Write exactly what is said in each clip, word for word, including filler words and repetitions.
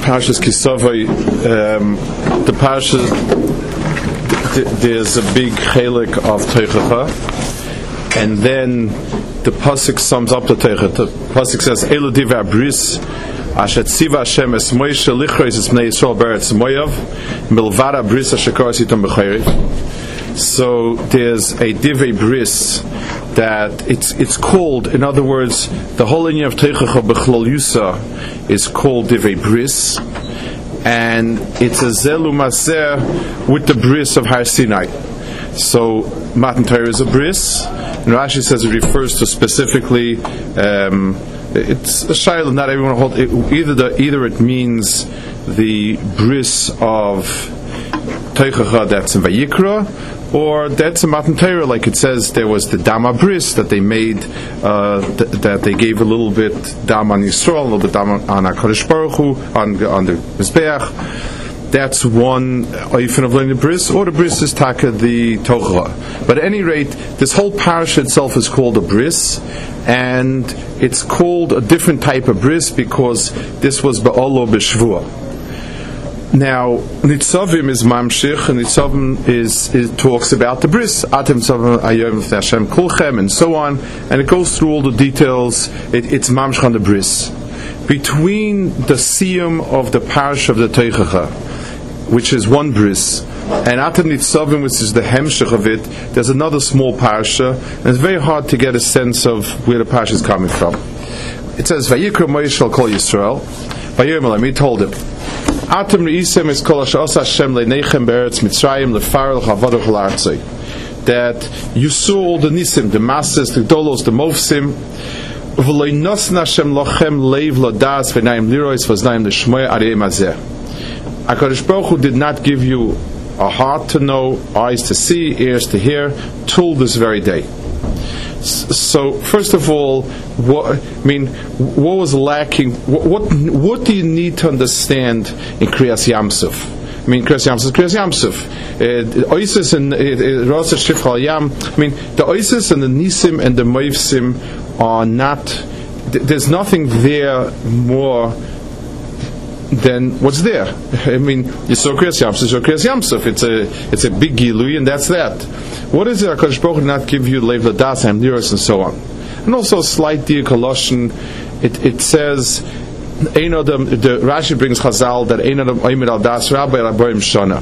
Parshas Kisavai, um, the Parsha, th- there's a big chelik of Teichacha, and then the pasuk sums up the Teichacha. The pasuk says, "Elu divrei bris, asher tziva Hashem es Moshe lichros es bnei Yisrael beretz Moav, milvad bris asher karas itam b'chayriv." So there's a divrei bris that it's it's called. In other words, the whole lineage of Teichacha b'chlol yusa is called divrei bris, and it's a zelu maser with the bris of Har Sinai. So Matan Torah is a bris, and Rashi says it refers to specifically. Um, it's a shayla. Not everyone hold it, either. The, either it means the bris of Teichacha that's in Vayikra, or that's a Matan Torah, like it says there was the Dama Bris that they made, uh, th- that they gave a little bit Dam on Yisrael, a little bit Dam on HaKadosh Baruch Hu, on, on the Mizbeach. That's one Oifen of learning the Bris, or the Bris is Taka the Tochra. But at any rate, this whole parasha itself is called a Bris, and it's called a different type of Bris because this was Ba'olo B'Shvua. Now, Nitzavim is Mamshich, and Nitzavim is, is talks about the bris, Atem Tzavim Ayom Hashem Kulchem, and so on, and it goes through all the details. It, it's Mamshich on the bris. Between the siyum of the parish of the Teichacha, which is one bris, and Atem Nitzavim, which is the hemshich of it, there's another small parasha, and it's very hard to get a sense of where the parasha is coming from. It says, Vayikra Moshe shall call Yisrael, Vayom Elam, he told him, Atem reisem is kol asher asa Hashem leinechem be'eretz Mitzrayim lefarer l'chavadoch l'artzei. That you saw all the nisim, the masses, the dolos, the mofsim. V'lo nosna Hashem lochem leiv lodas v'nayim lirois v'znayim l'shmoy arei mazeh. HaKadosh Baruch Hu did not give you a heart to know, eyes to see, ears to hear, till this very day. So, first of all, what, I mean, what was lacking? What, what what do you need to understand in Kriyas Yamsuf? I mean, Kriyas Yamsuf is Kriyas Yamsuf. Oisis and Rosh Shifchal Yam. I mean, the Oisis and the Nisim and the Moivsim are not. There's nothing there more than what's there. I mean, you saw Kriyas Yamsuf, you saw Kriyas Yamsuf. It's a it's a big gilui, and that's that. What is it? HaKadosh Baruch Hu did not give you Leiv Ladas, Ham Liros, and so on. And also a slight diakoloshin. It it says, Ein Adam. The Rashi brings Chazal that Ein Adam Oimed Al Das Rabbi Raboim Shana.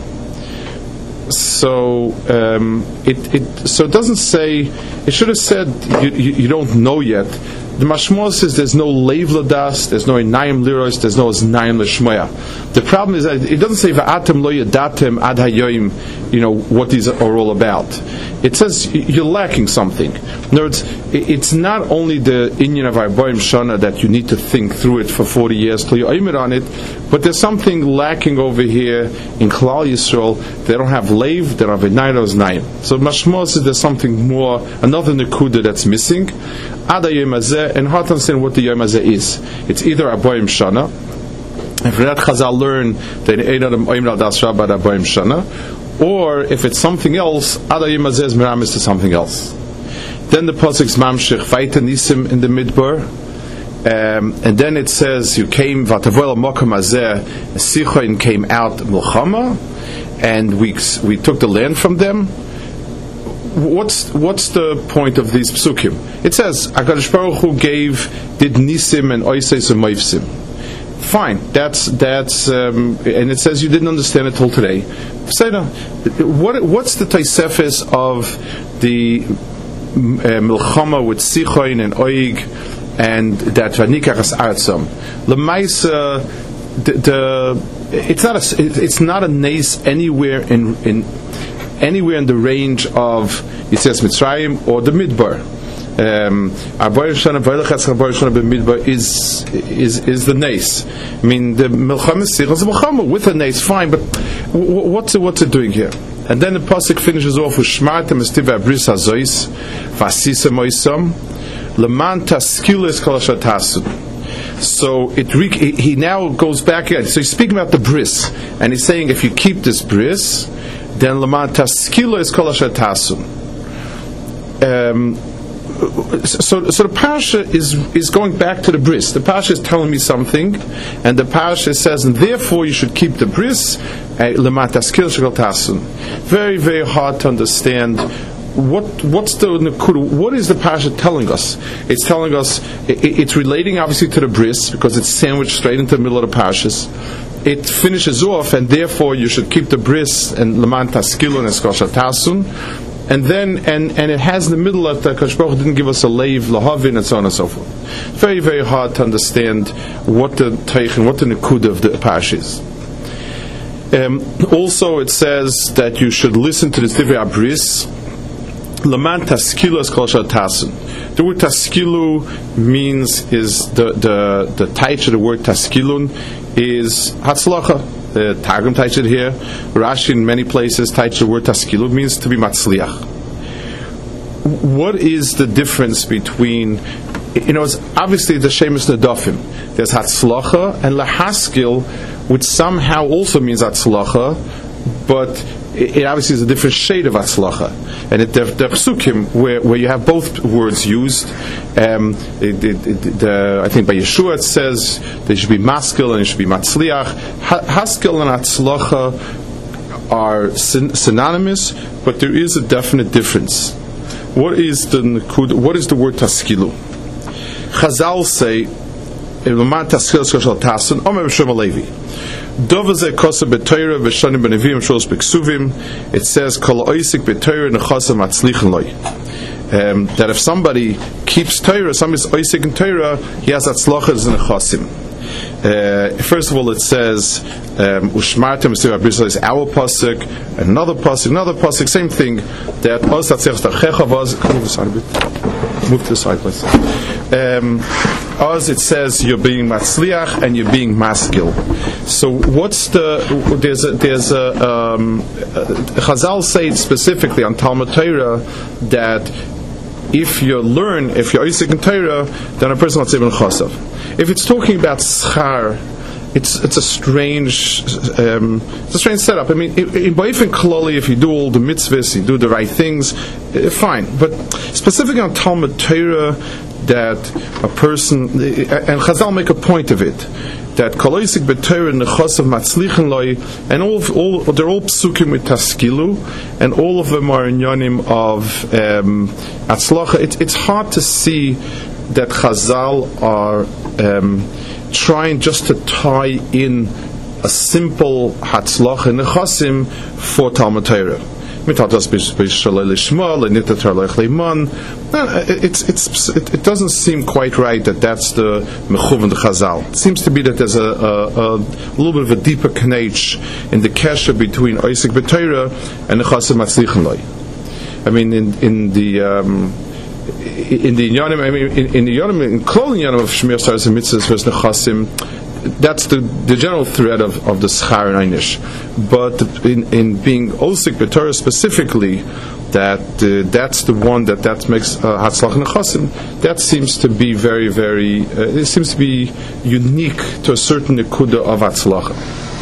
So um, it it so it doesn't say. It should have said you, you, you don't know yet. The Mashmor says there's no Leiv Ladas, there's no Einayim Liros, there's no Einayim Lishmoya. The problem is that it doesn't say Va'atem Lo Yadatem Ad Hayoim, you know, what these are all about. It says you're lacking something. In other words, it's not only the Inyan of Arboim Shana that you need to think through it for forty years till you oimer on it, but there's something lacking over here in Klal Yisrael. They don't have Leiv, they don't have Einayim Znayim. So Mashmor says there's something more, another Nekuda that's missing. Ad Hayom Hazeh, and hard to understand what the Yom Hazeh is. It's either Arboim Shana, and for that Chazal learn that Ein Adam Oimer Al Das Rabba Arboim Shana, or if it's something else, Ad Hayom Hazeh is Meramis to something else. Then the Pasuk's Mamshich Vaita Nisim in the Midbar, um, and then it says you came Vatavoel Mokom Hazeh, Sichoin came out Milchama, and we we took the land from them. What's what's the point of these psukim? It says HaKadosh Baruch Hu gave did nisim and oises and moifsim. Fine, that's that's um, and it says you didn't understand it till today. What what's the taisefes of the uh, milchama with sichoin and oig and that vanikachas artzam? Lemaisa the, the it's not a it's not a nace anywhere in in. anywhere in the range of Yitzias Mitzrayim or the Midbar. Um, is is is the nace. I mean, the Milchama Sichos is Milchama with a nace, fine, but w- what's it, what's it doing here? And then the pasuk finishes off with Shmartem Estiva Bris Hazois Vasisa Moisam Leman Taskilis Kol Shatasu. So it re- he now goes back again. So he's speaking about the bris, and he's saying if you keep this bris, then Leman Taskilo is Kol Asher Tasun. so, so the parasha is is going back to the bris. The parasha is telling me something, and the parasha says, and therefore you should keep the bris. Very, very hard to understand. What what's the nekuda? What is the parasha telling us? It's telling us it, it's relating obviously to the bris because it's sandwiched straight into the middle of the parashas. It finishes off, and therefore you should keep the bris and leman taskilun eskosha tasun. And then, and, and it has in the middle of the Kadosh Baruch Hu didn't give us a leiv lahavin and so on and so forth. Very, very hard to understand what the teich and what the nekuda of the parasha is. Um, also, it says that you should listen to the divrei abris. Laman taskilu es kol tasun. The word taskilu means is the the the taich of the word taskilun is hatzlacha. The Targum touched it here. Rashi in many places touched the word taskilu means to be matzliach. What is the difference between, you know, it's obviously the shemus nadafim. There's hatzlacha and lahaskil, which somehow also means hatzlacha, but it, it obviously is a different shade of hatzlacha. And it, the, the psukim where, where you have both words used, um, it, it, it, the, I think by Yeshua it says there should be maskil and it should be matzliach. Ha, haskil and hatzlacha are syn- synonymous, but there is a definite difference. What is the what is the word taskilu? Chazal say, "Leman taskil shel tasun." Omer B'Shem Alevi. It says um, that if somebody keeps Torah, somebody's oisik in Torah, he has atzlachas in nechasim. Uh, first of all, it says Ushmartem um, is our pasuk, another pasuk, another pasuk, same thing. That move to the side, please. Um, as it says, you're being matzliach and you're being maskil. So, what's the? There's a there's a um, Chazal say it specifically on Talmud Torah that if you learn, if you're Isaac in Torah, then a person will say ben chasav. If it's talking about schar, it's it's a strange um, it's a strange setup. I mean, in Ba'ifin Klali, if you do all the mitzvahs, you do the right things, uh, fine. But specifically on Talmud Torah, that a person and Chazal make a point of it that koloisik b'Torah nechasav matzlichen loy, and all, all they're all psukim with taskilu, and all of them are in yonim of um, atzlacha. It, it's hard to see that Chazal are um, trying just to tie in a simple hatzlacha nechasim for Talmud Torah. It's it's it, it doesn't seem quite right that that's the mechuvan the Chazal. It seems to be that there's a, a, a little bit of a deeper connection in the kesher between Oisik B'Torah and Nechasim Matzlichen Loi. I mean, in in the um, in the Yonim, I mean, in, in the Yonim, in Klol Yonim of Shmir Saras and Mitzvahs versus Nechasim, that's the, the general thread of, of the Schar and Einish. But in, in being Osik B'Torah specifically, that uh, that's the one that, that makes Hatzlach uh, Nechasim, that seems to be very, very, uh, it seems to be unique to a certain Nekuda of Hatzlach.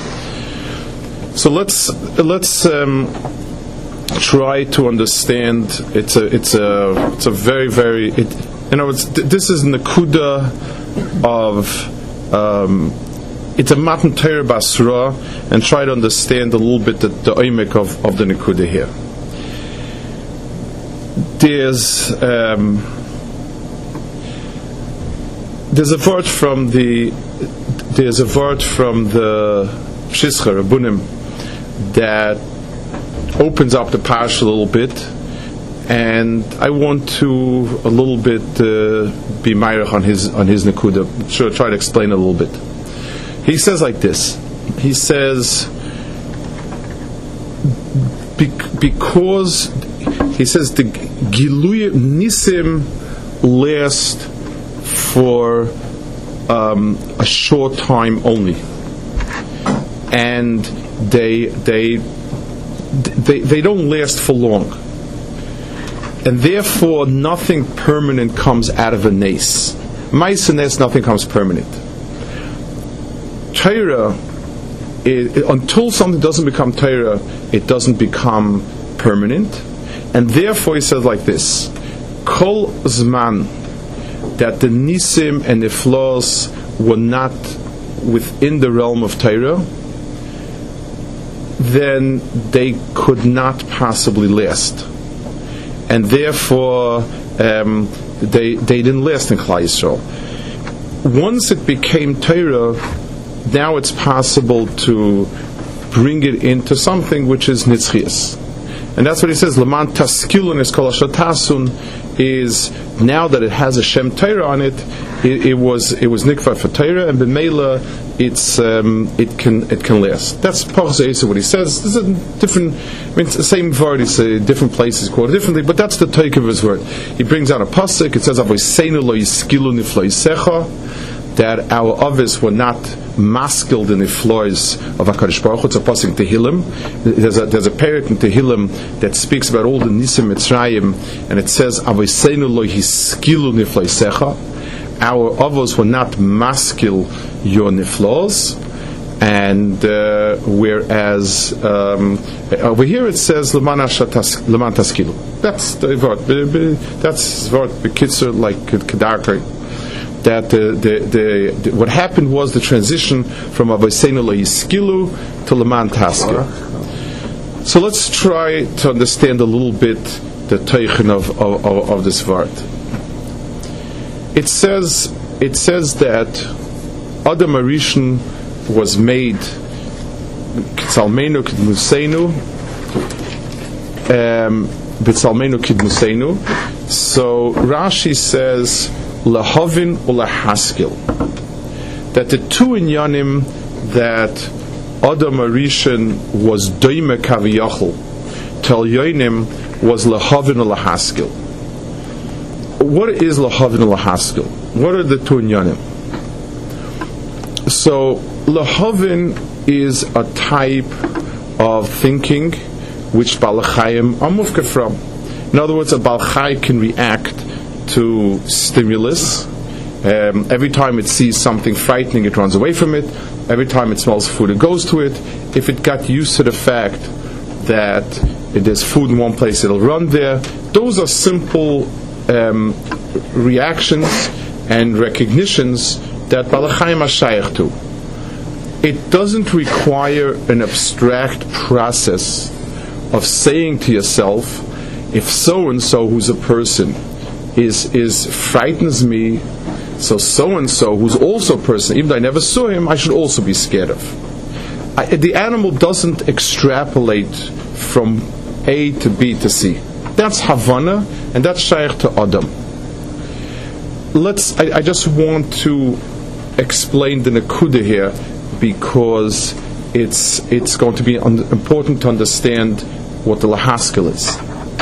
So let's, let's um, try to understand, it's a, it's a, it's a very, very, it, you know, it's, this is Nekuda of, Um, it's a Matan Torah Basra, and try to understand a little bit the, the oimek of, of the Nekuda here. There's um, there's a word from the there's a word from the Shishcha Rabbunim that opens up the parsha a little bit, and I want to a little bit uh, be meirach on his on his nekuda. Sure, try to explain a little bit. He says like this. He says because he says the Gilui Nisim last for um, a short time only, and they they they they don't last for long. And therefore, nothing permanent comes out of a nes. Ma'aseh nes, nothing comes permanent. Torah, it, it, until something doesn't become Torah, it doesn't become permanent. And therefore, he says like this: Kol Zman, that the Nisim and the flaws were not within the realm of Torah, then they could not possibly last. And therefore, um, they they didn't last in Klal Yisrael. Once it became Torah, now it's possible to bring it into something which is Nitzchias. And that's what he says, Laman Taskilun is Kol Ashatasun, is now that it has a Shem Torah on it, it, it was it was Nikvar for Torah, and B'meila it's um, it can it can last. That's Pachas what he says. There's a different, I mean, it's the same word. It's uh, different places quoted differently, but that's the take of his word. He brings out a pasuk. It says, "Avoseinu lo yiskilu nifloisecha," that our others were not maskilled in the floors of HaKadosh Baruch Hu. It's a pasuk in Tehillim. There's a there's a parak in Tehillim that speaks about all the Nisim Mitzrayim, and it says, "Avoseinu lo yiskilu nifloisecha." Our avos were not maskil your niflos, and uh, whereas um, over here it says leman taskilu. That's the word. That's the word bekitzer, like kedarkei. That the, the, the, the what happened was the transition from avoseinu lo yiskilu to leman taskil. So let's try to understand a little bit the teichen of, of, of, of this word. It says it says that Adam Arishon was made B'tzalmeinu Kidmuseinu, B'tzalmeinu Kidmuseinu. So Rashi says Lahavin u'Lahaskil, that the two inyanim that Adam Arishon was doime kaviyachol Tel Yoinim was Lahavin u'Lahaskil. What is Lahavin Lahaskil? What are the two inyanim? So Lahavin is a type of thinking which Baal Chayim are mufka from. In other words, a Baal Chai can react to stimulus. Um, every time it sees something frightening, it runs away from it. Every time it smells food, it goes to it. If it got used to the fact that if there's food in one place, it'll run there. Those are simple Um, reactions and recognitions that Baal Chayim are shaykh to. It doesn't require an abstract process of saying to yourself, if so and so who's a person is is frightens me, so so and so who's also a person, even though I never saw him, I should also be scared of. I, the animal doesn't extrapolate from A to B to C. That's Havana, and that's Shaykh to Adam. Let's. I, I just want to explain the Nakuda here because it's it's going to be un- important to understand what the Lahaskil is.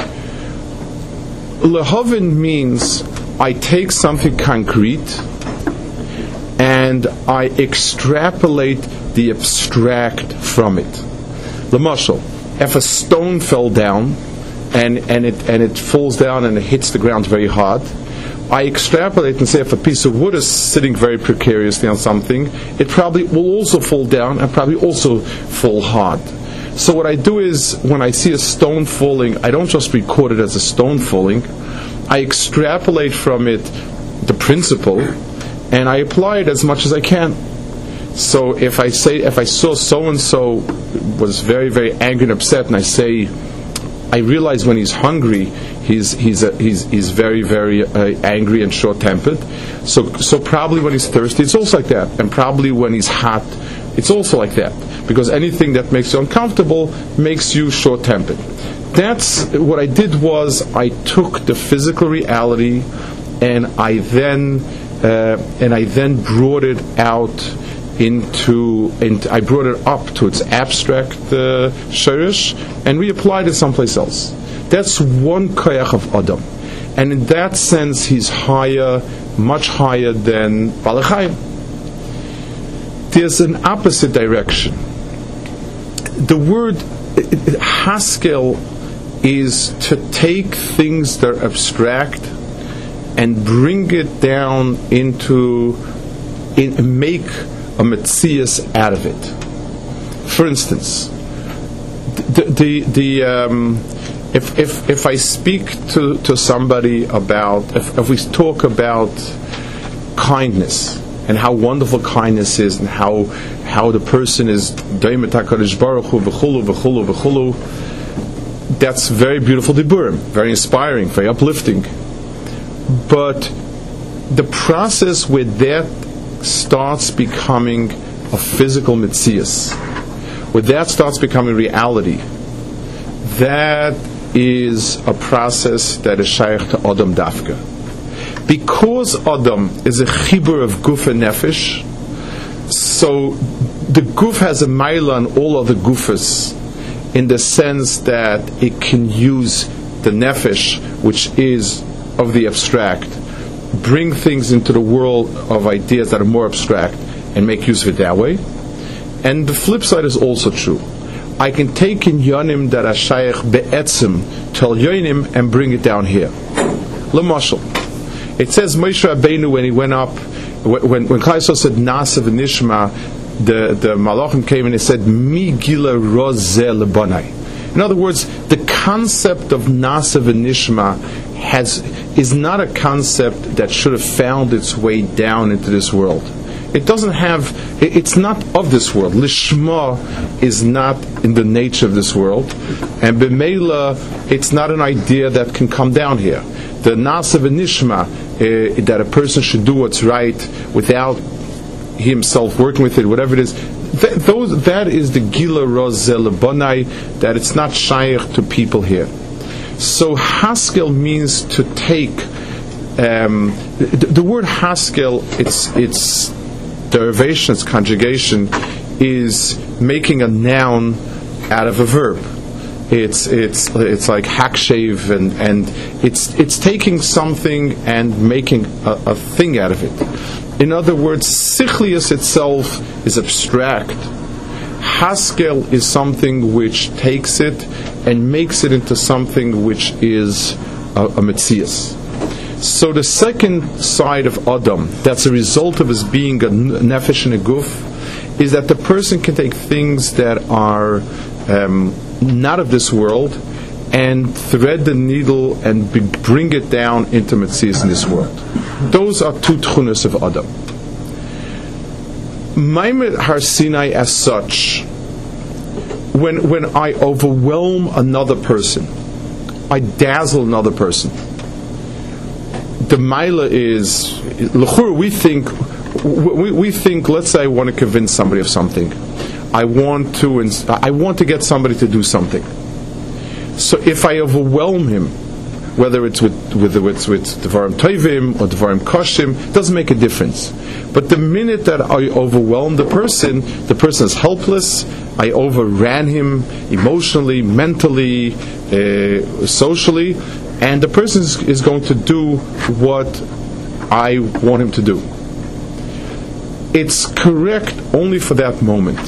Lahavin means I take something concrete and I extrapolate the abstract from it. L'mashal, if a stone fell down, and and it and it falls down and it hits the ground very hard, I extrapolate and say if a piece of wood is sitting very precariously on something, it probably will also fall down and probably also fall hard. So what I do is, when I see a stone falling, I don't just record it as a stone falling, I extrapolate from it the principle and I apply it as much as I can. So if I say, if I saw so and so was very very angry and upset, and I say, I realize when he's hungry, he's he's uh, he's he's very very uh, angry and short-tempered. So so probably when he's thirsty, it's also like that, and probably when he's hot, it's also like that. Because anything that makes you uncomfortable makes you short-tempered. That's what I did. Was I took the physical reality, and I then uh, and I then brought it out into, into I brought it up to its abstract uh, shirish and reapplied it someplace else. That's one koyach of Adam, and in that sense he's higher, much higher than Baal Chayim. There's an opposite direction. The word haskel is to take things that are abstract and bring it down into in, make a metzias out of it. For instance, the the, the um, if if if I speak to, to somebody about, if, if we talk about kindness and how wonderful kindness is, and how how the person is Daimet HaKadosh Baruch Hu v'chulu v'chulu v'chulu, that's very beautiful diburim, very inspiring, very uplifting. But the process where that starts becoming a physical mitzias, where that starts becoming reality, that is a process that is shaykh to Adam Dafka. Because Adam is a chibur of guf and nefesh, so the guf has a maila on all other gufas, in the sense that it can use the nefesh, which is of the abstract, bring things into the world of ideas that are more abstract, and make use of it that way. And the flip side is also true. I can take in yonim that are shayach be'etzim tel yonim and bring it down here. L'mashal, it says Moshe Rabbeinu, when he went up, when when Klal Yisrael said Nasa v'nishma, the the malachim came and they said Mi gila rozeh lebanai. In other words, the concept of Nasa v'nishma has is not a concept that should have found its way down into this world. It doesn't have, it's not of this world. Lishma is not in the nature of this world, and b'meila, it's not an idea that can come down here. The nasa v'nishma, uh, that a person should do what's right without himself working with it, whatever it is, th- those, that is the gila rozeh lebanai, that it's not shaykh to people here. So haskel means to take. Um, the, the word haskel, its its derivation, its conjugation, is making a noun out of a verb. It's it's it's like hakshev, and and it's it's taking something and making a, a thing out of it. In other words, sichlius itself is abstract. Haskel is something which takes it and makes it into something which is a, a metzias. So the second side of Adam, that's a result of his being a nefesh and a guf, is that the person can take things that are um, not of this world and thread the needle and be, bring it down into metzias in this world. Those are two tchunas of Adam. Maimed Har Sinai as such, when when I overwhelm another person, I dazzle another person. The maila is, l'chur, we think, we, we think, let's say I want to convince somebody of something. I want to, I want to get somebody to do something. So if I overwhelm him, whether it's with whether it's with Devarim Tovim or Devarim Koshim, doesn't make a difference. But the minute that I overwhelm the person, the person is helpless. I overran him emotionally, mentally, uh, socially, and the person is, is going to do what I want him to do. It's correct only for that moment,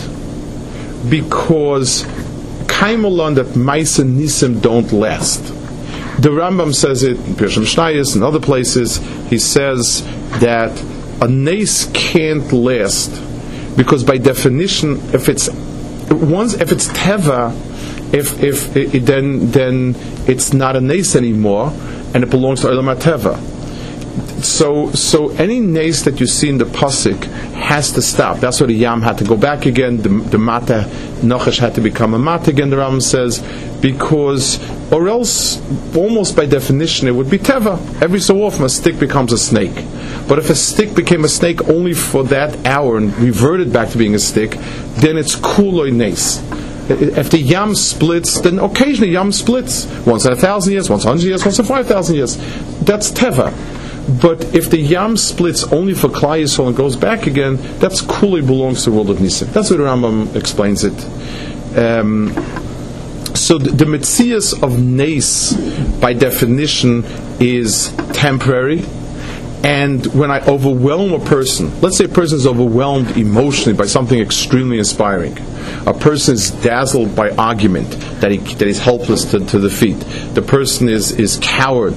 because Kaimalan that Maisa Nisim don't last. The Rambam says it in Pirush Mishnayos and other places. He says that a nes can't last because, by definition, if it's once if it's teva, if if it, it, then then it's not a nes anymore, and it belongs to Olam HaTeva. So so any nes that you see in the pasuk has to stop. That's why the yam had to go back again. The, the mata nochesh had to become a mata again. The Rambam says, because or else, almost by definition, it would be teva. Every so often, a stick becomes a snake. But if a stick became a snake only for that hour and reverted back to being a stick, then it's kuloi nes. If the yam splits, then occasionally yam splits. Once in a thousand years, once in a hundred years, once in five thousand years. That's teva. But if the yam splits only for Klal Yisrael and goes back again, that's kuloi belongs to the world of Nisim. That's what the Rambam explains it. Um, So the, the metzias of nes, by definition, is temporary. And when I overwhelm a person, let's say a person is overwhelmed emotionally by something extremely inspiring. A person is dazzled by argument, that he that he's helpless to, to defeat. The person is, is coward.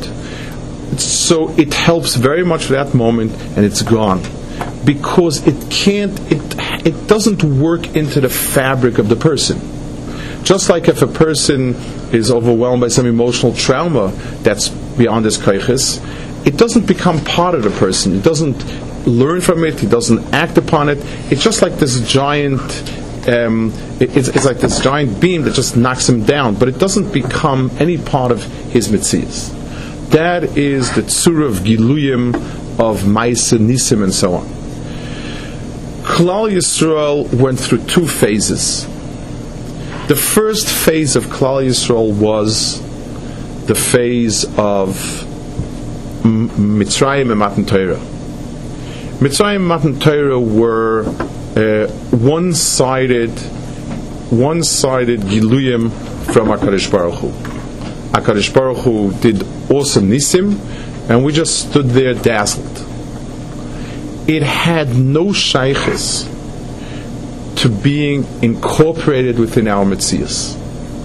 So it helps very much for that moment, and it's gone. Because it can't, it it doesn't work into the fabric of the person. Just like if a person is overwhelmed by some emotional trauma that's beyond his koiches, it doesn't become part of the person. It doesn't learn from it. He doesn't act upon it. It's just like this giant. Um, it, it's, it's like this giant beam that just knocks him down, but it doesn't become any part of his mitzias. That is the tzura of giluyim, of ma'aseh nisim, and so on. Klal Yisrael went through two phases. The first phase of Klal Yisrael was the phase of Mitzrayim and Matan Torah. Mitzrayim and Matan Torah were uh, one-sided, one-sided giluyim from HaKadosh Baruch Hu. HaKadosh Baruch Hu did awesome nisim, and we just stood there dazzled. It had no shaykhis to being incorporated within our metzias,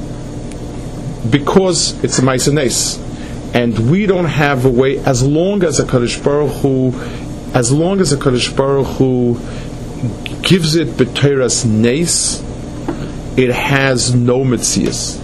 because it's a ma'aseh nes, and we don't have a way. As long as a Kadosh Baruch Hu, as long as a Kadosh Baruch Hu gives it b'teiras nes, it has no metzias.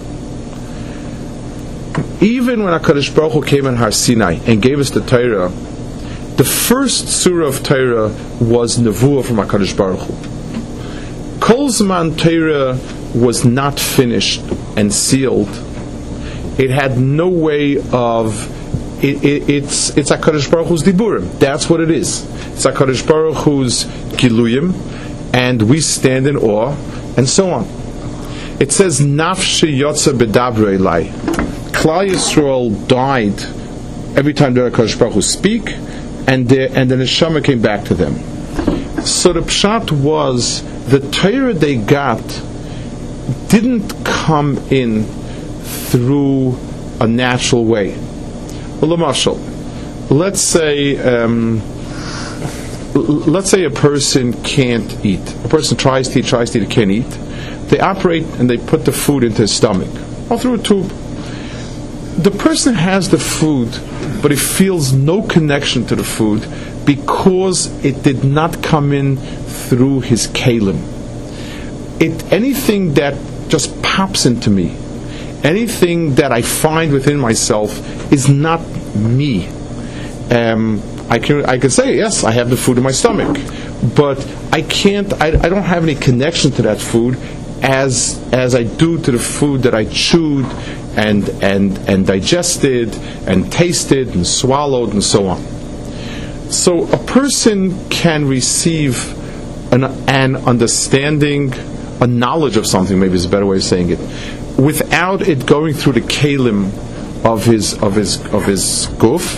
Even when HaKadosh Baruch Hu came in Har Sinai and gave us the Torah, the first surah of Torah was Nevuah from HaKadosh Baruch Hu. Kol Zman Torah was not finished and sealed. It had no way of... It, it, it's it's HaKadosh Baruch Hu's diburim. That's what it is. It's HaKadosh Baruch Hu's giluyim, and we stand in awe, and so on. It says, Nafshi Yotza B'dabrei Elai. Klal Yisrael died every time the HaKadosh Baruch Hu speak, and the, and the neshama came back to them. So the pshat was, the Torah they got didn't come in through a natural way. L'mashal, let's say um, let's say a person can't eat. A person tries to eat, tries to eat, can't eat. They operate and they put the food into his stomach, or through a tube. The person has the food, but he feels no connection to the food because it did not come in through his kalim. It anything that just pops into me, anything that I find within myself is not me. Um, I can I can say, yes, I have the food in my stomach, but I can't. I, I don't have any connection to that food as as I do to the food that I chewed and and and digested and tasted and swallowed and so on. So a person can receive an, an understanding, a knowledge of something, maybe is a better way of saying it, without it going through the kalim of his of his of his guf,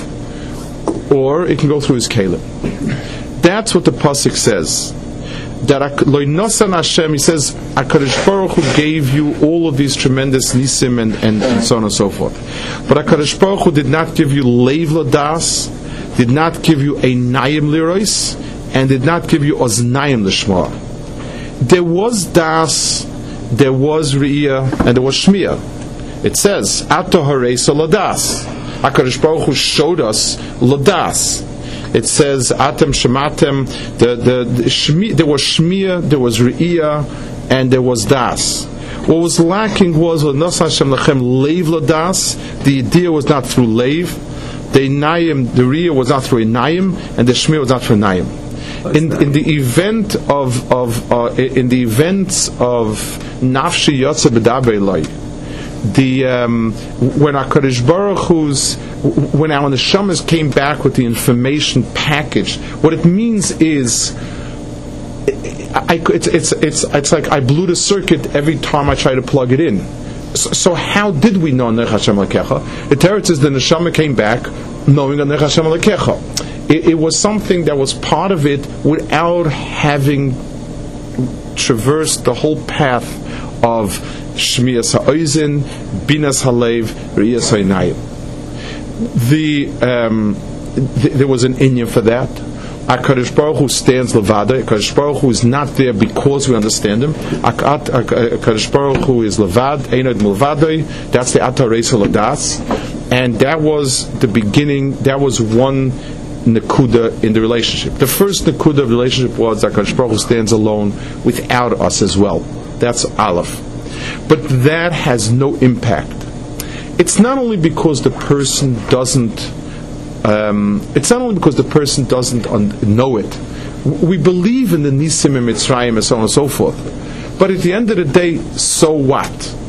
or it can go through his kalim. That's what the pasuk says. That Lo Nosan Hashem, he says, HaKadosh Baruch Hu gave you all of these tremendous nisim and, and, and so on and so forth. But HaKadosh Baruch Hu did not give you leiv ladas, did not give you a nayim lirois, and did not give you oznayim lishma. There was das, there was re'iyah, and there was shmiyah. It says, Ato hareisa ladas. HaKadosh Baruch Hu showed us ladas. It says, Atem shematem, the, the, the shmi, there was shmiyah, there was re'iyah, and there was das. What was lacking was, L'nos Hashem lechem leiv ladas. The idea was not through leiv. The inayim, the re'iyah was not through inayim, and the shmiyah was not through inayim. In, in the event of, of uh, in the events of Nafshi Yotze B'dabrei Elai, the um, when HaKadosh Baruch Hu's when our neshamas came back with the information package, what it means is I, it's, it's it's it's like I blew the circuit every time I try to plug it in. So, so how did we know Nech Hashem Elokecha? The Torah says the neshama came back knowing Nech Hashem Elokecha. It, it was something that was part of it without having traversed the whole path of Shmiyas Ha'oizin, Binas Halev, Riyas Ha'inayim. The, um, th- there was an inyan for that. HaKadosh Baruch Hu stands levada. HaKadosh Baruch Hu is not there because we understand him. HaKadosh Baruch Hu is levad, Einod Milvadoi. That's the Atar Reisa Ladas. And that was the beginning, that was one Nakuda in the relationship. The first Nakuda of the relationship was that HaKadosh Baruch Hu stands alone without us as well. That's Aleph. But that has no impact. It's not only because the person doesn't. Um, it's not only because the person doesn't un- know it. We believe in the Nisim and Mitzrayim and so on and so forth. But at the end of the day, so what?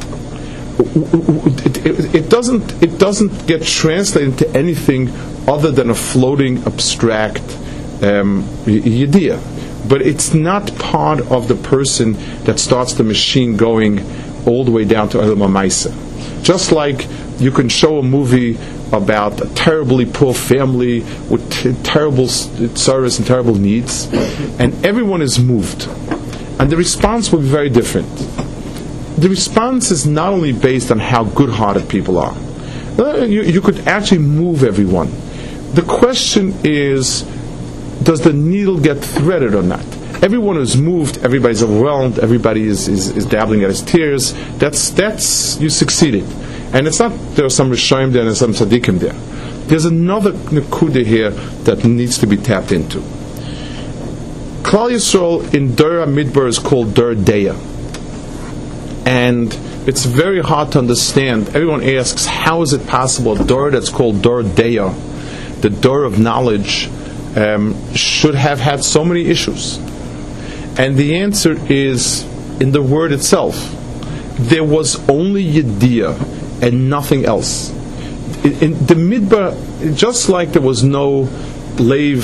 It, it, it doesn't. It doesn't get translated into anything other than a floating, abstract um, idea. But it's not part of the person that starts the machine going all the way down to Olam HaMaaseh. Just like you can show a movie about a terribly poor family with t- terrible sorrows and terrible needs, and everyone is moved, and the response will be very different. The response is not only based on how good-hearted people are. Uh, you, you could actually move everyone. The question is, does the needle get threaded or not? Everyone is moved, everybody's overwhelmed, everybody is, is, is dabbling at his tears. That's, that's, you succeeded. And it's not there are some Rishonim there and some Tzaddikim there. There's another Nekuda here that needs to be tapped into. Klal Yisrael in Dor HaMidbar is called Dor Deya. And it's very hard to understand. Everyone asks, how is it possible a Dor that's called Dor Deya, the Dor of knowledge, um, should have had so many issues? And the answer is in the word itself. There was only Yediyah and nothing else. In, in the Midbar, just like there was no Leiv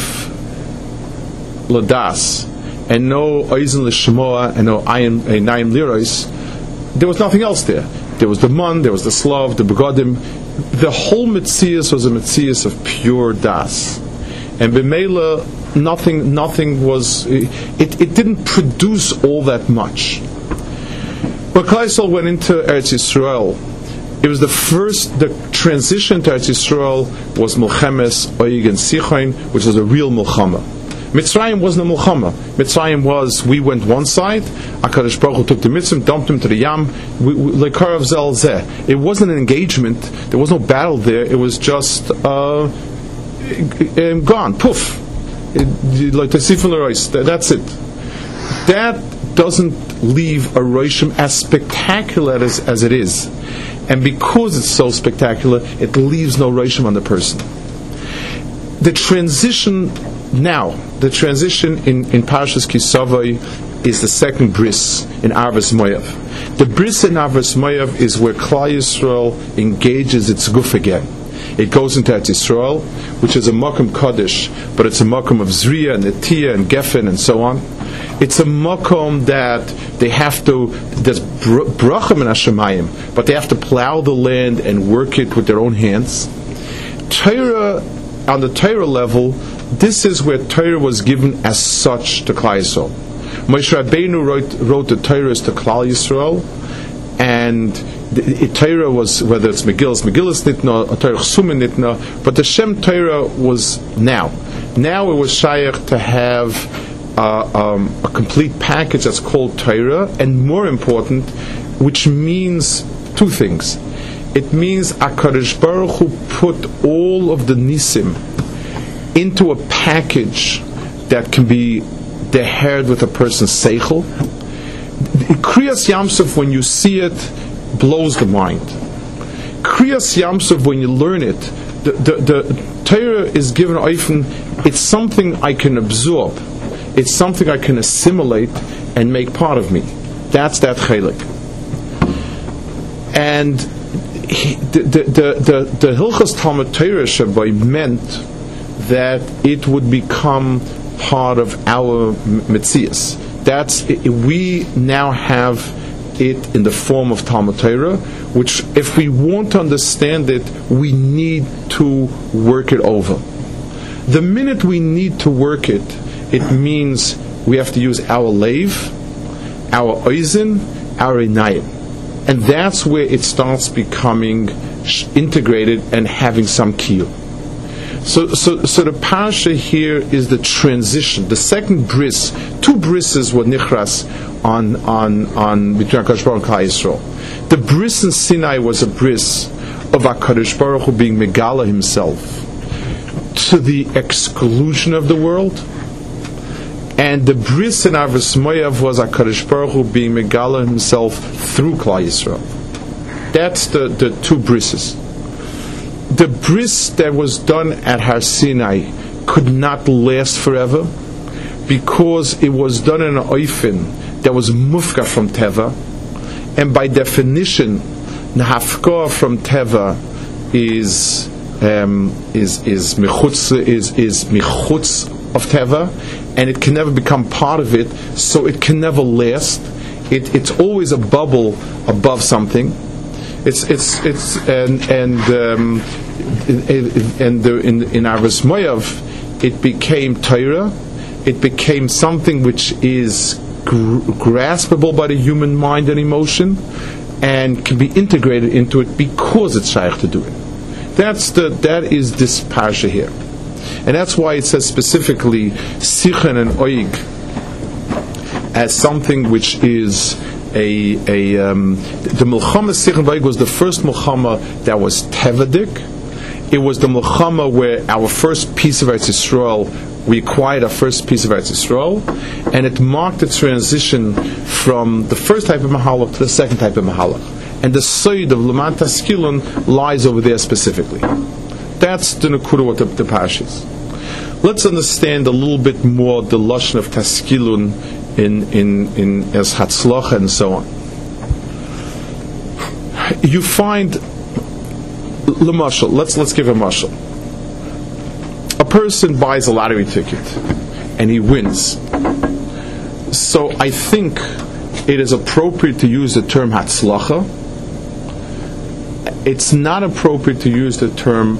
Ladas and no Oizen L'Shmoa and no Einayim Liros, there was nothing else there. There was the Man, there was the Slav, the Begodim. The whole Metzias was a Metzias of pure Das. And B'meila, nothing, nothing was, it, it didn't produce all that much. When Klal Yisrael went into Eretz Yisrael, it was the first, the transition to Eretz Yisrael was Milchemes Oig and Sichain, which was a real Milchama. Mitzrayim wasn't a Milchama. Mitzrayim was, we went one side, HaKadosh Baruch Hu took the Mitzvah, dumped him to the Yam, Lekarav Zel Zeh. It wasn't an engagement, there was no battle there, it was just uh, gone, poof. It, like the Sifon L'Rois, that's it. That doesn't leave a Roshim as spectacular as, as it is. And because it's so spectacular, it leaves no Roshim on the person. The transition now, the transition in, in Parshas Kisavai is the second bris in Arvas Moav. The bris in Arvas Moav is where Klal Yisrael engages its guf again. It goes into Eretz Yisrael, which is a Makom Kaddish, but it's a Makom of Zriya and Netiyah and Geffen and so on. It's a Makom that they have to, there's brachim and Hashemayim, but they have to plow the land and work it with their own hands. Torah, on the Torah level, this is where Torah was given as such to Klal Yisrael. Moshe Rabbeinu wrote, wrote the Torah to Klal Yisrael, and the, the Torah was, whether it's Megillas, Megillas Nitna, or Torah Chsumin Nitna, but the Shem Torah was now. Now it was shaykh to have uh, um, a complete package that's called Torah, and more important, which means two things. It means HaKadosh Baruch Hu put all of the Nisim into a package that can be dehered with a person's seichel. Kriyas Yamsuf, when you see it, blows the mind. Kriyas Yamsuf, when you learn it, the, the, the Torah is given often, it's something I can absorb. It's something I can assimilate and make part of me. That's that chelik. And he, the, the, the, the, the Hilchas Talmud Torah Shabbai meant that it would become part of our Metzias. That's it, we now have it in the form of Talmud Torah, which, if we want to understand it, we need to work it over. The minute we need to work it, it means we have to use our leiv, our oizen, our einayim, and that's where it starts becoming integrated and having some kiyum. So, so, so the parasha here is the transition. The second bris, two brises were nichras on on on between HaKadosh Baruch Hu and Klal Yisrael. The bris in Sinai was a bris of HaKadosh Baruch Hu being megala himself to the exclusion of the world, And the bris in Avos Moav was HaKadosh Baruch Hu being Megala himself through Klal Yisrael. That's the, the two brises. The bris that was done at Har Sinai could not last forever because it was done in an oifen that was mufka from Teva, and by definition, Nahafka from Teva is um, is is michutz is is michutz of Teva, and it can never become part of it, so it can never last. It, it's always a bubble above something. It's it's it's and and um, and the, in in Avos Moav, it became Torah. It became something which is gr- graspable by the human mind and emotion, and can be integrated into it because it's shaykh to do it. That's the that is this parsha here, and that's why it says specifically Sichen and Oig as something which is a a um, the Milchama Sichen Oig was the first Milchama that was tevadik. It was the Milchama where our first piece of Eretz Yisrael, we acquired our first piece of Eretz Yisrael, and it marked the transition from the first type of Mahalach to the second type of Mahalach. And the Soid of Leman Taskilun lies over there specifically. That's the Nekuda what the, the Parsha is. Let's understand a little bit more the Lashon of Taskilun in in in as Hatzlacha and so on. You find L'mashal, let's let's give a mashal. A person buys a lottery ticket and he wins. So I think it is appropriate to use the term Hatzlacha. It's not appropriate to use the term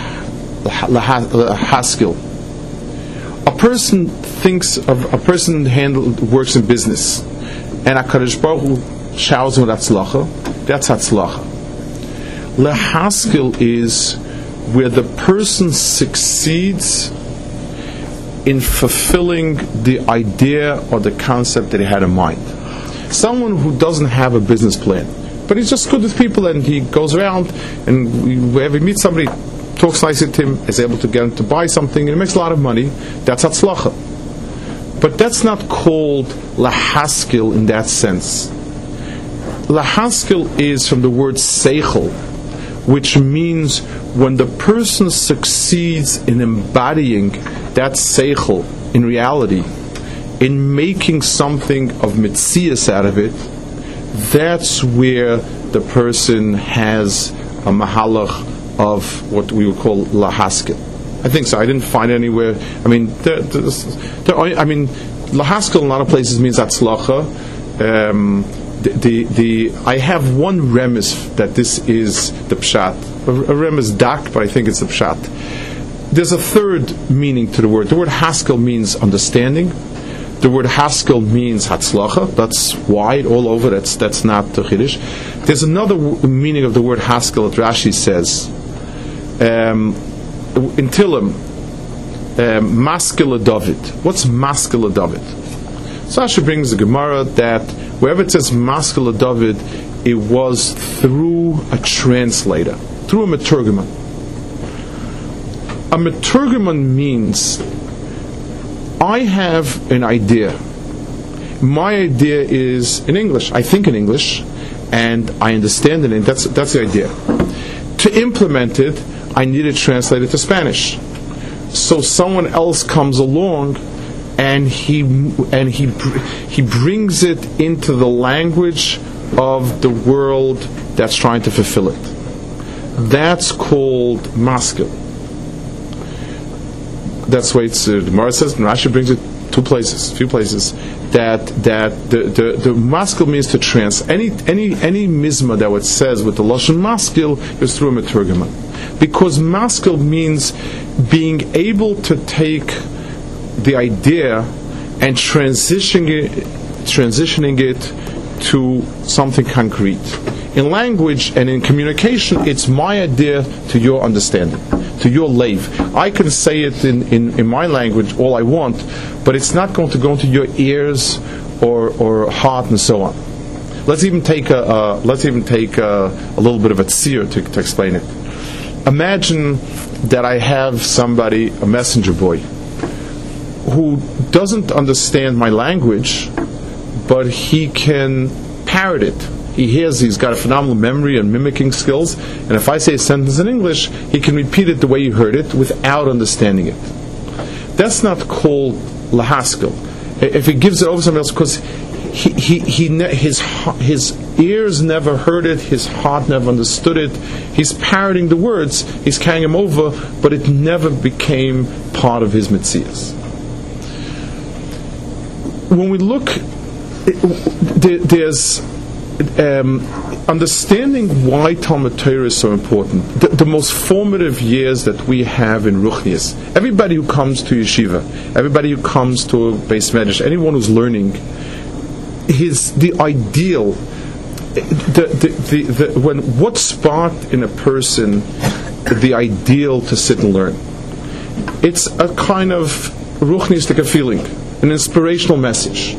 Haskil. A person thinks of a person handle, works in business, and HaKadosh Baruch Hu showers him with Hatzlacha. That's Hatzlacha. Lehaskil is where the person succeeds in fulfilling the idea or the concept that he had in mind. Someone who doesn't have a business plan, but he's just good with people, and he goes around, and wherever he meets somebody, talks nicely to him, is able to get him to buy something, and he makes a lot of money. That's Hatzlacha. But that's not called Lahaskil in that sense. Lahaskil is from the word Seichel, which means when the person succeeds in embodying that Seichel in reality, in making something of Metzias out of it, that's where the person has a Mahalach of what we would call Lahaskil. I think so. I didn't find anywhere. I mean, there, there are, I mean, Lahaskil in a lot of places means Hatzlacha. Um, The, the the I have one remes that this is the pshat. A, a remes dak, but I think it's the pshat. There's a third meaning to the word. The word haskel means understanding. The word haskel means hatzlacha. That's wide all over. That's that's not the chiddush. There's another w- meaning of the word haskel that Rashi says um, in Tillim. Um, maskele David. What's maskele David? So Rashi brings the Gemara that wherever it says Maskele David, it was through a translator, through a meturgeman. A meturgeman means I have an idea. My idea is in English. I think in English, and I understand it. And that's that's the idea. To implement it, I need to translate it to Spanish. So someone else comes along, and he and he he brings it into the language of the world that's trying to fulfill it. That's called maskil. That's why it's uh, the Gemara says. Rashi brings it two places, few places. That that the the, the maskil means to trans. Any any any mizma that it says with the lashon maskil is through a meturgeman, because maskil means being able to take the idea and transitioning it, transitioning it to something concrete. In language and in communication, it's my idea to your understanding, to your lave. I can say it in, in, in my language all I want, but it's not going to go into your ears or, or heart and so on. Let's even take a uh, let's even take a, a little bit of a tzir to, to explain it. Imagine that I have somebody, a messenger boy, who doesn't understand my language, but he can parrot it. He hears, he's got a phenomenal memory and mimicking skills, and if I say a sentence in English, he can repeat it the way you heard it without understanding it. That's not called lahaskel. If he gives it over to somebody else, because he, he, he ne- his his ears never heard it, his heart never understood it. He's parroting the words, he's carrying them over, but it never became part of his metzias. When we look, it, there's um, understanding why Talmud Torah is so important. The, the most formative years that we have in Ruchnius. Everybody who comes to yeshiva, everybody who comes to Beis Medrash, anyone who's learning, his the ideal. The, the, the, the, when what sparked in a person the ideal to sit and learn? It's a kind of ruchnistic feeling, an inspirational message.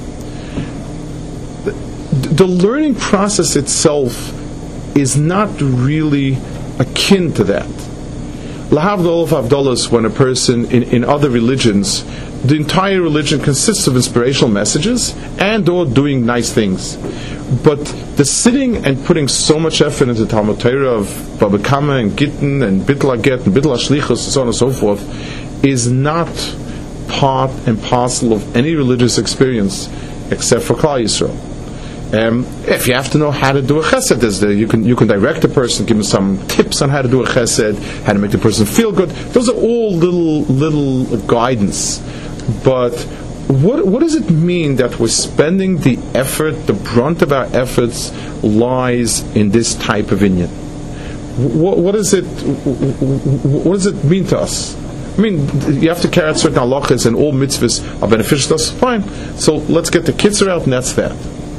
The, the learning process itself is not really akin to that. Lahavdol of Avdolas, when a person in, in other religions, the entire religion consists of inspirational messages and or doing nice things. But the sitting and putting so much effort into Talmud Torah of Baba Kama and Gittin and Bittul HaGet and Bittul HaShlichus and so on and so forth is not part and parcel of any religious experience except for Klal Yisrael. Um, if you have to know how to do a chesed, there's the, you can you can direct a person, give them some tips on how to do a chesed, how to make the person feel good. Those are all little little guidance. But what what does it mean that we're spending the effort, the brunt of our efforts lies in this type of inyan? What, what is it? What does it mean to us? I mean, you have to carry out certain halachas, and all mitzvahs are beneficial to us. Fine. So let's get the kitzur out, and that's that.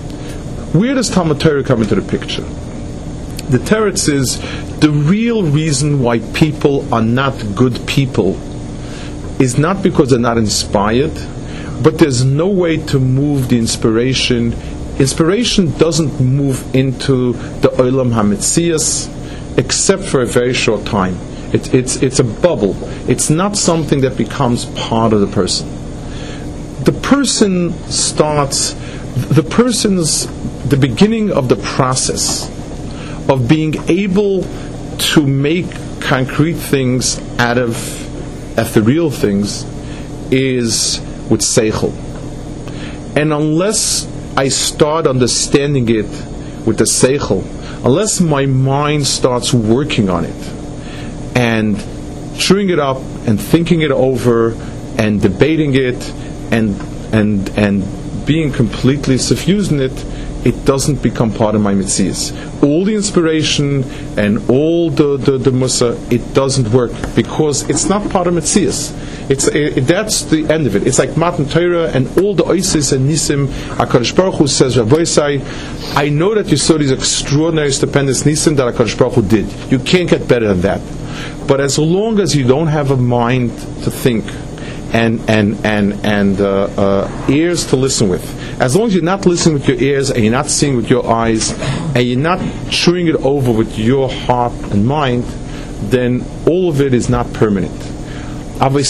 Where does Talmud Torah come into the picture? The teretz is the real reason why people are not good people is not because they're not inspired, but there's no way to move the inspiration. Inspiration doesn't move into the Olam HaMetzias except for a very short time. It, it's it's a bubble. It's not something that becomes part of the person. The person starts, the person's, the beginning of the process of being able to make concrete things out of ethereal things is with seichel. And unless I start understanding it with the seichel, unless my mind starts working on it and chewing it up and thinking it over and debating it and and and being completely suffused in it, it doesn't become part of my metzias. All the inspiration and all the, the, the musa, it doesn't work because it's not part of metzias. It's it, that's the end of it. It's like Matan Torah and all the oisis and nisim. HaKadosh Baruch Hu says, Rabbi Say, I know that you saw these extraordinary stupendous nisim that HaKadosh Baruch Hu did. You can't get better than that. But as long as you don't have a mind to think and and and and uh, uh, ears to listen with, as long as you're not listening with your ears and you're not seeing with your eyes and you're not chewing it over with your heart and mind, then all of it is not permanent. They, our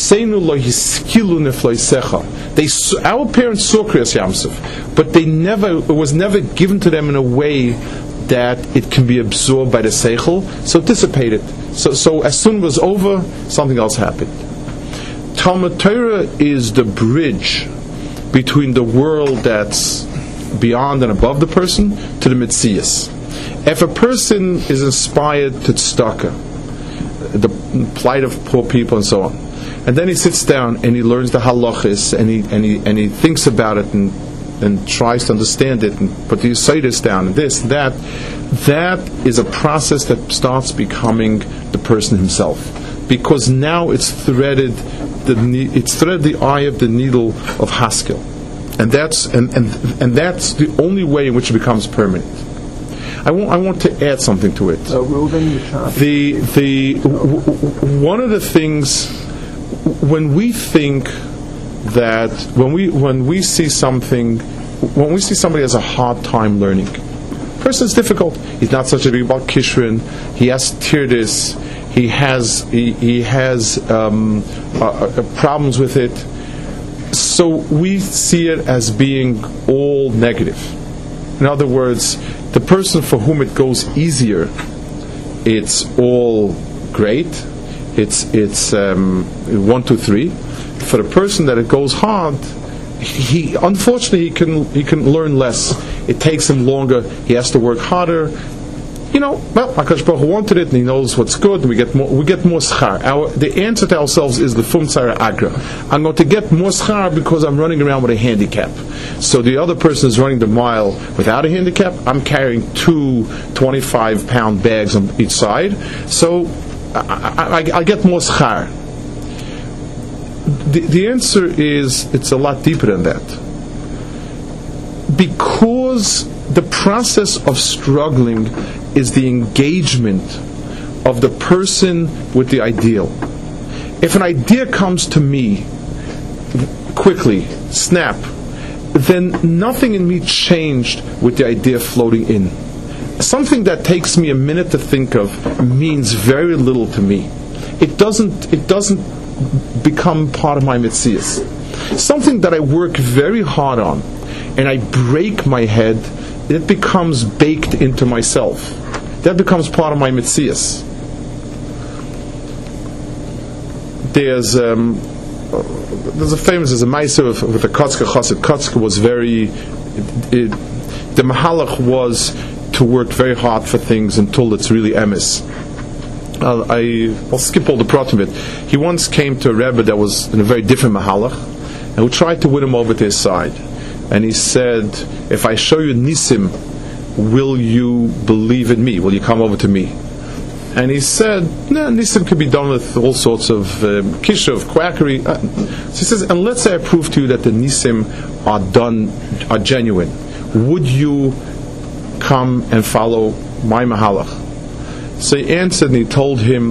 parents saw Kriyas Yamsuf, but they never, it was never given to them in a way that it can be absorbed by the seichel, so it dissipated. So, so as soon as it was over, something else happened. Talmud Torah is the bridge between the world that's beyond and above the person to the Metzias. If a person is inspired to tzedakah, the plight of poor people and so on, and then he sits down and he learns the halachis and he and he and he thinks about it and and tries to understand it and put the yesodis down and this and that, that is a process that starts becoming the person himself, because now it's threaded the it's threaded the eye of the needle of Haskel. And that's and, and and that's the only way in which it becomes permanent. I want I want to add something to it. Uh, the the w- w- one of the things when we think that when we when we see something when we see somebody has a hard time learning, person is difficult. He's not such a big about kishrin. He has tirdis. He has he, he has um, uh, uh, problems with it. So we see it as being all negative. In other words, the person for whom it goes easier, it's all great. It's it's um, one, two, three. For the person that it goes hard, he unfortunately he can he can learn less. It takes him longer. He has to work harder. You know, well, HaKadosh Baruch Hu wanted it, and He knows what's good. And we get more. We get more schar. Our the answer to ourselves is the fumtzara agra. I'm going to get more schar because I'm running around with a handicap. So the other person is running the mile without a handicap. I'm carrying two twenty-five pound bags on each side. So I, I, I get more schar. The, the answer is it's a lot deeper than that. Because the process of struggling is the engagement of the person with the ideal. If an idea comes to me quickly, snap, then nothing in me changed with the idea floating in. Something that takes me a minute to think of means very little to me. It doesn't it doesn't become part of my mitzias. Something that I work very hard on and I break my head, it becomes baked into myself. That becomes part of my mitzias. There's um, there's a famous there's a ma'aser with, with the Kotzker Chassid. Kotzker was very it, it, the mahalach was to work very hard for things until it's really emes. Uh, I, I'll skip all the pratim of it. He once came to a Rebbe that was in a very different mahalach, and we tried to win him over to his side. And he said, if I show you Nisim, will you believe in me? Will you come over to me? And he said, no, Nisim could be done with all sorts of um, kishuv, quackery. Uh, so he says, and let's say I prove to you that the Nisim are done, are genuine. Would you come and follow my mahalach? So he answered and he told him,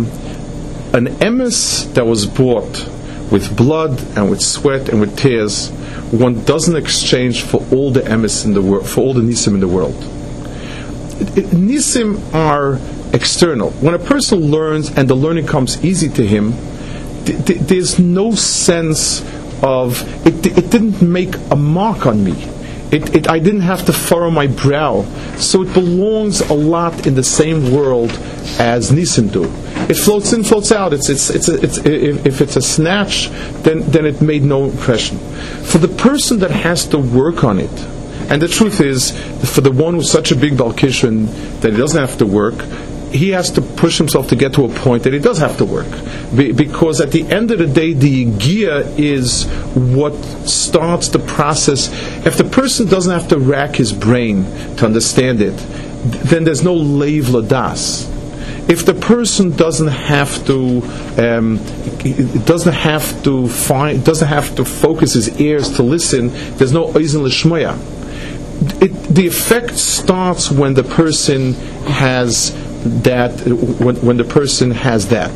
an emes that was bought with blood and with sweat and with tears, one doesn't exchange for all the emes in the world, for all the nisim in the world. It, it, nisim are external. When a person learns and the learning comes easy to him, th- th- there's no sense of it. It didn't make a mark on me. It, it, I didn't have to furrow my brow, so it belongs a lot in the same world as nisim do. It floats in, floats out. It's, it's, it's, a, it's if, if it's a snatch, then then it made no impression. For the person that has to work on it, and the truth is, for the one who's such a big balkishrin that he doesn't have to work, he has to push himself to get to a point that he does have to work. Be, because at the end of the day, the yigiyah is what starts the process. If the person doesn't have to rack his brain to understand it, then there's no leiv ladas. If the person doesn't have to, um, doesn't have to find, doesn't have to focus his ears to listen, there's no oizen l'shmoya. It, the effect starts when the person has that. When, when the person has that,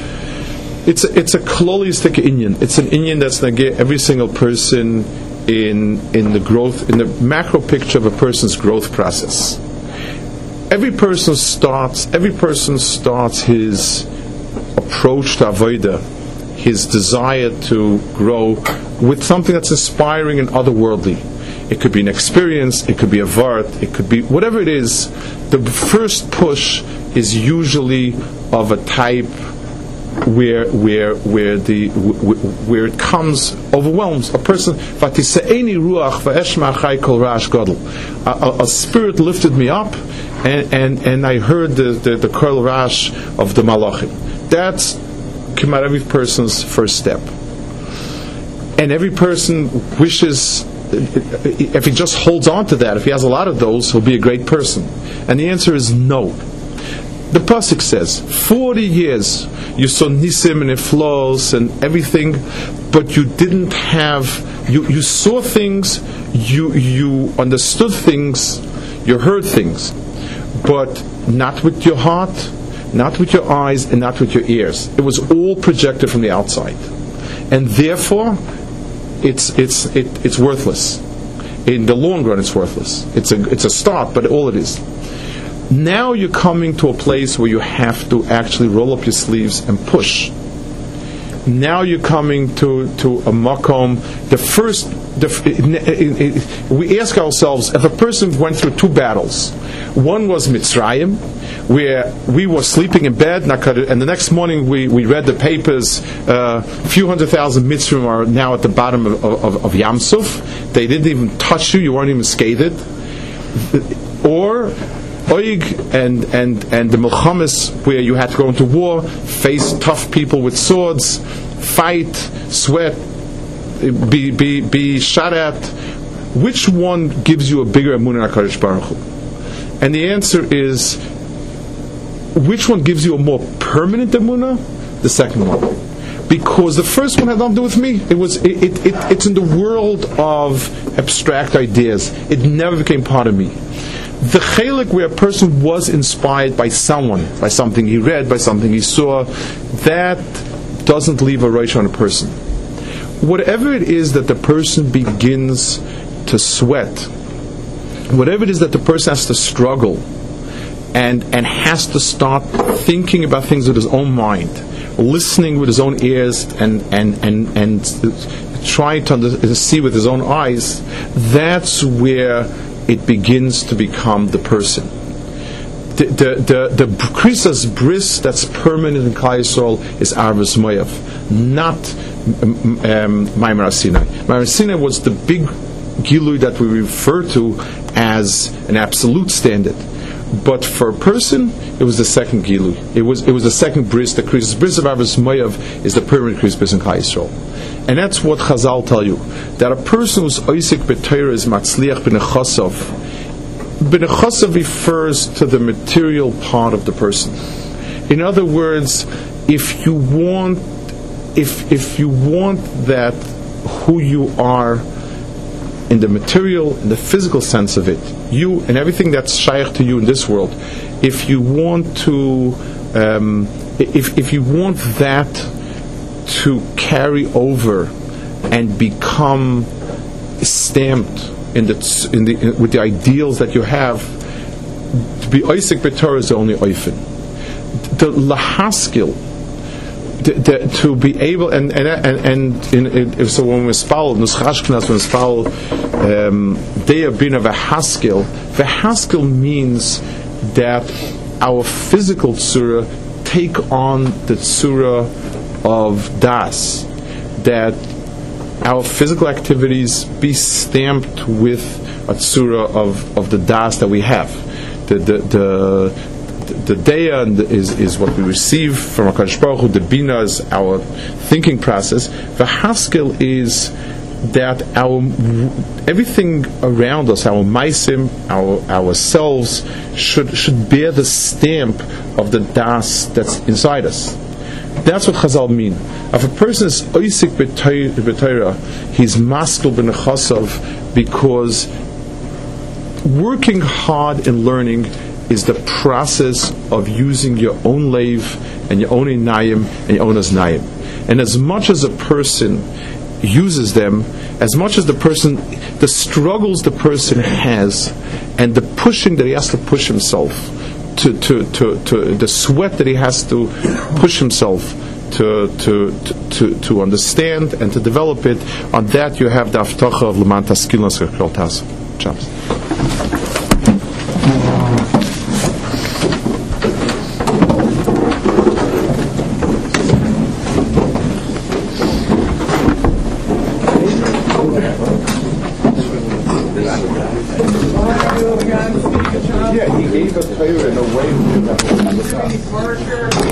it's a, it's a klolistic inyan. It's an inyan that's going to get every single person in in the growth, in the macro picture of a person's growth process. Every person starts. Every person starts his approach to avodah, his desire to grow, with something that's inspiring and otherworldly. It could be an experience. It could be a vart. It could be whatever it is. The first push is usually of a type where where where the where it comes overwhelms a person. A, a spirit lifted me up, and, and, and I heard the the, the kol rash of the malachim. That's every person's first step, and every person wishes. If he just holds on to that, if he has a lot of those, he'll be a great person. And the answer is no. The pasuk says, forty years you saw nisim and iflos and everything, but you didn't have, you, you saw things, you you understood things, you heard things, but not with your heart, not with your eyes, and not with your ears. It was all projected from the outside. And therefore, it's it's it, it's worthless. In the long run, it's worthless. It's a it's a start, but all it is. Now you're coming to a place where you have to actually roll up your sleeves and push. Now you're coming to, to a makom. The first, the, we ask ourselves, if a person went through two battles, one was Mitzrayim, where we were sleeping in bed, and the next morning we, we read the papers, uh, a few hundred thousand Mitzrayim are now at the bottom of, of, of Yam Suf. They didn't even touch you, you weren't even scathed. Or Oig and, and, and the Milchamis, where you had to go into war, face tough people with swords, fight, sweat, be, be, be shot at. Which one gives you a bigger emunah in HaKadosh Baruch Hu? And the answer is, which one gives you a more permanent emunah? The second one. Because the first one had nothing to do with me. It was it, it, it, it's in the world of abstract ideas. It never became part of me. The chelik where a person was inspired by someone, by something he read, by something he saw, that doesn't leave a rosh on a person. Whatever it is that the person begins to sweat, whatever it is that the person has to struggle and and has to start thinking about things with his own mind, listening with his own ears, and and and, and trying to under, see with his own eyes, that's where it begins to become the person. The the the, the krisas bris that's permanent in Klal Yisrael is Arvus Moav, not um, Maimer Asinai. Maimer Asinai was the big gilui that we refer to as an absolute standard. But for a person, it was the second gilui. It was it was the second bris. The krisas bris of Arvus Moav is the permanent krisas bris in Klal Yisrael. And that's what Chazal tell you, that a person who's oisik b'Torah is matzliach b'nechasav. B'nechasav refers to the material part of the person. In other words, if you want, if if you want that who you are in the material, in the physical sense of it, you and everything that's shaykh to you in this world, if you want to, um, if if you want that to carry over and become stamped in the in the in, with the ideals that you have, to be oisik b'Torah is the only oifen. The lahaskil, the, the, to be able and and and, and in, in, so when we spell nuschashknas when we spell deya bina v'haskil, v'haskil means that our physical tzura take on the tzura of das, that our physical activities be stamped with a tzura of, of the das that we have. The the the, the deya is, is what we receive from HaKadosh Baruch Hu. The bina is our thinking process. The haskel is that our everything around us, our maisim, our ourselves, should should bear the stamp of the das that's inside us. That's what Chazal mean. If a person is oisik b'Torah, he's maskil b'nechasav, because working hard in learning is the process of using your own leiv and your own inayim and your own aznayim. And as much as a person uses them, as much as the person, the struggles the person has, and the pushing that he has to push himself, To, to, to, to the sweat that he has to push himself to to, to to understand and to develop it, on that you have the aftacha of Leman Taskil Nasrel Tas. Chaps. Yeah, he gave us Torah in a way.